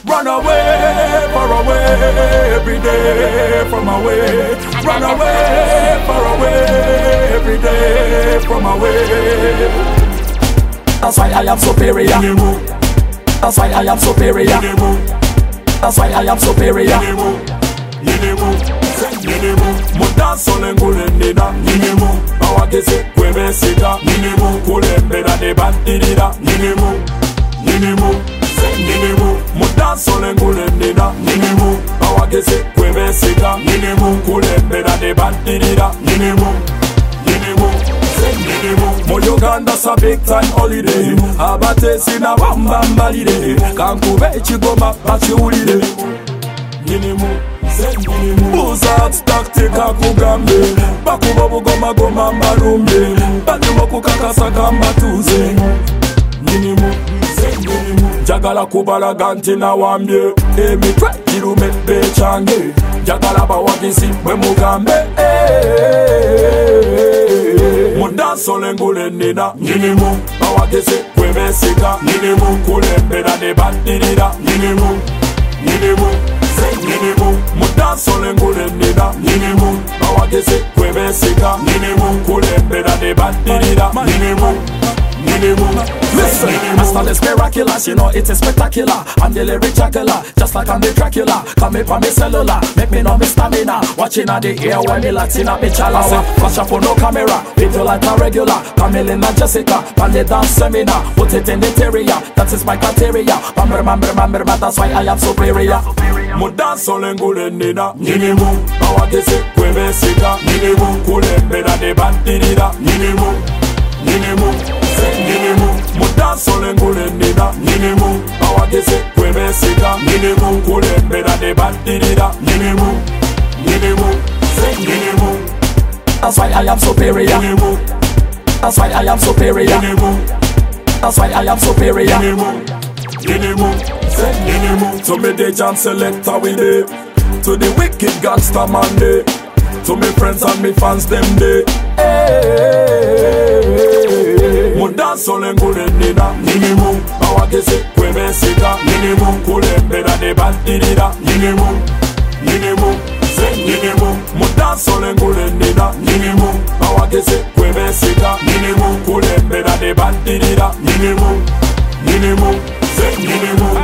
Run away, far away, every day from away. Run away, far away, every day from away. That's why I am superior. That's why I am superior. That's why I am superior. Mudansole ngulendida Ninimu Awageze kwebesika Ninimu Kulembera de bandirida Ninimu Mudansole ngulendida Ninimu Awageze kwebesika Ninimu Kulembera de bandirida Ninimu Mu Uganda sa big time holiday Abate sina bambambalire Kankube ekigoma bakiwulire Ninimu Buzat taktika kugambe Bakuba bugoma goma malumbe Badimo kukakasa gamba tuze Ninimu Jagala kubalaga nti nawambye Emitwe jirume bechange Jagala bawagisi bwe mugambe Mudansole ngulendida Ninimu Bawagisi bwe besika Ninimu Kulembera ne bandirira Ninimu Mudansole ngulendida Ninimu Bawageze kwebesika Ninimu Kulembera ne bandirira Ninimu Listen, my style is miraculous, you know it is spectacular. I'm the lyric juggler, just like I'm the Dracula. Come me from me cellular, make me know me stamina. Watching at the ear when me Latina be chalasa. Flash up for no camera, video like a regular. Camille and Jessica, on the dance seminar. Put it in the terrier, that is my criteria. Remember, that's why I am superior. Mudansole ngulendida Ninimu Bawageze kwebesika Ninimu Kulembera ne bandirira Ninimu Mudansole ngulendida Ninimu Bawageze kwebesika Ninimu Kulembera ne bandirira Ninimu That's why I am superior. That's why I am superior. That's why I am superior. To me the jam selector we day. To the wicked gangster man day. To me friends and me fans them day. Mudansole ngulendida Ninimu Bawageze kwebesika Ninimu Kulembera ne bandirira Ninimu Mudansole ngulendida Ninimu Bawageze kwebesika Ninimu Kulembera ne bandirira Ninimu